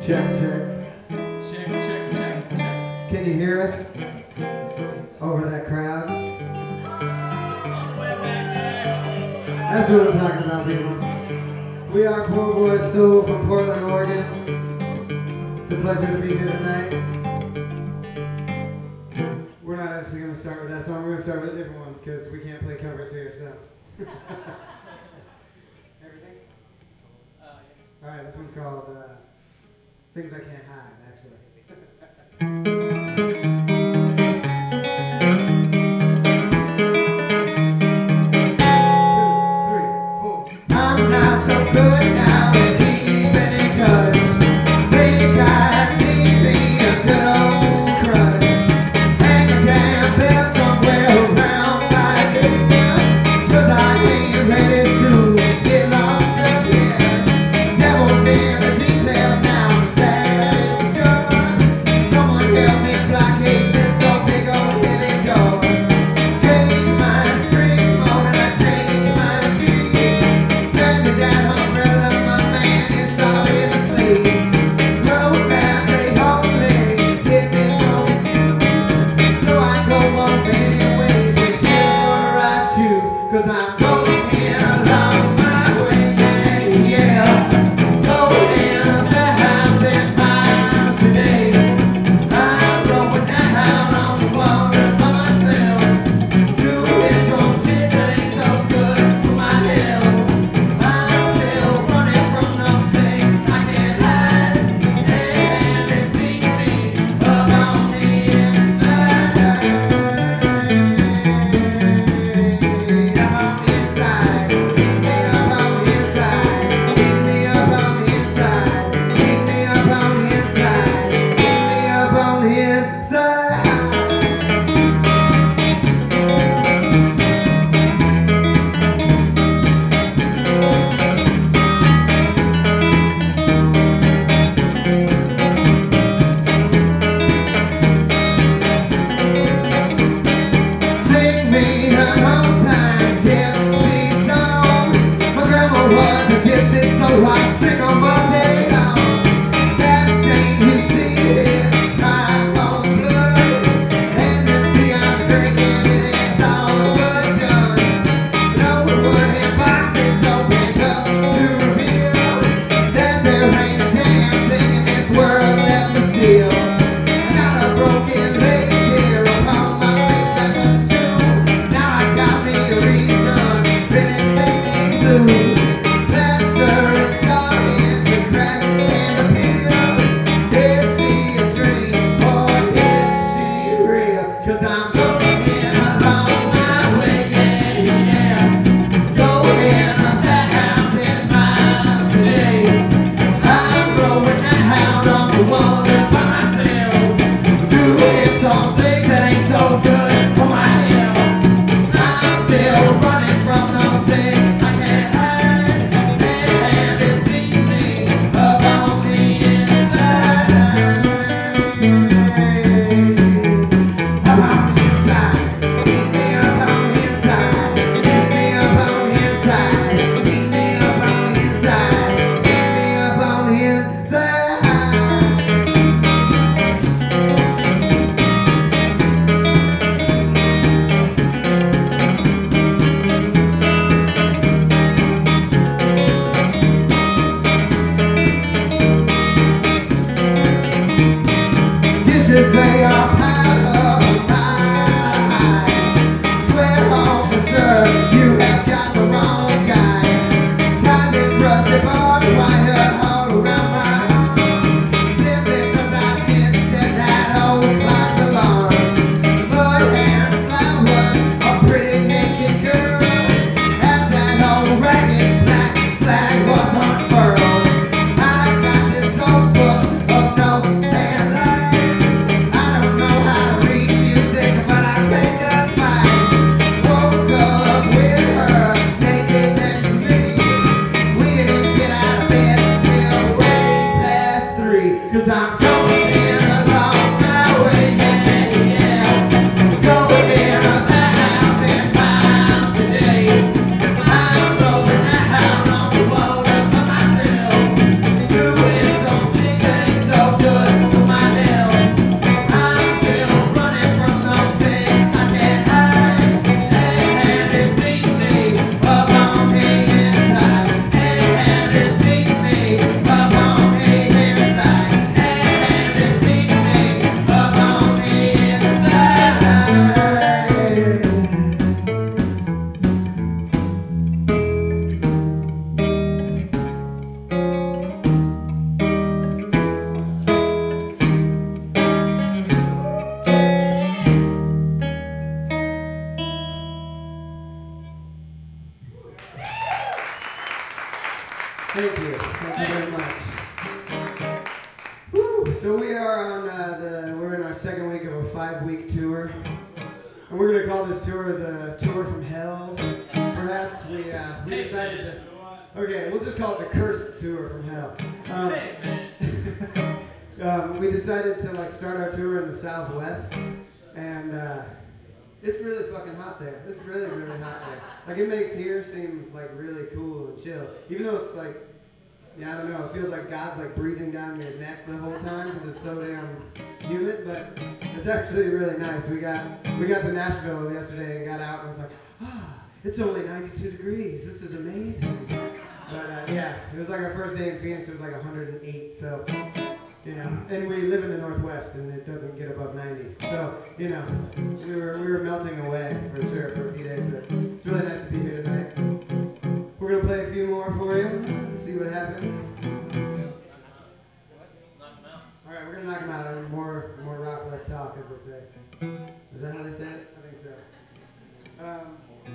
Check, check. Check, check, check, check. Can you hear us? Over that crowd? All the way back there. That's what I'm talking about, people. We are Poor Boy Soul from Portland, Oregon. It's a pleasure to be here tonight. We're not actually going to start with that song. We're going to start with a different one because we can't play covers here, so. Everything? Yeah. All right, this one's called Things I Can't Hide, actually. I'm not so good now at keeping in touch. Think I need me a good old crutch. Hang a damn bell somewhere around my head. 'Cause I ain't ready to get lost just yet. Devil's in the details now, that is for sure. Someone help me blockade this old big old heavy door. Change my strings more than I change my sheets. Hand me that umbrella, my man is starting to sleep. Road maps, they only give me broken news. So I go on many ways whenever I choose. 'Cause I'm going along my way, yeah, yeah. Going 1,000 miles today. I'm rolling down on the water by myself. Doing some shit that ain't so good for my health. I'm still running from those things I can't hide, and it's eating me up on the inside. Up on the inside, eat me up on the inside, eat me up on the inside, eat me up on the inside, eat me up on the inside. Sing me an old time gypsy song. My grandma was a gypsy, so I sing 'em all day long. That stain you see is my own blood, and this tea I'm drinking, it is all but done. Load wooden boxes opened up to reveal that there ain't a damn thing in this world left to steal. I got a broken lace here upon my fake leather shoe. Now I got me a reason, really sing these blues. Plaster is starting to crack and appeal. Is she a dream or is she real? 'Cause I'm going along my way, yeah, yeah. Going 1,000 miles today. I'm rolling down on the water by myself. Doing some things that ain't so good for my health. I'm still running from those things I can't hide, and it's eating me up on the inside. Up on the inside, eat me up on the inside, eat me up on the inside, eat me up on the inside, eat me up on the inside. Dishes they are piled up a mile high. Swear, officer, you have got the wrong guy. Tigers brush the barbed wire all around my arms, simply 'cause I misset that old clock's alarm. Mud and flowers, a pretty naked girl, as that old ragged black flag was unfurled. I got this old book of notes and lines. I don't we are on we're in our second week of a 5-week tour. And we're going to call this tour the Tour from Hell. Perhaps we decided to... Okay, we'll just call it the Cursed Tour from Hell. We decided to like start our tour in the Southwest. And it's really fucking hot there. It's really, really hot there. Like it makes here seem like really cool and chill. Even though it's like... Yeah, I don't know. It feels like God's like breathing down your neck the whole time because it's so damn humid. But it's actually really nice. We got to Nashville yesterday and got out and was like, it's only 92 degrees. This is amazing. But yeah, it was like our first day in Phoenix. It was like 108. So you know, and we live in the Northwest and it doesn't get above 90. So you know, we were melting away for sure for a few days. But it's really nice to be here tonight. We're going to play a few more for you and see what happens. All right, we're going to knock them out. More rock, less talk, as they say. Is that how they say it? I think so.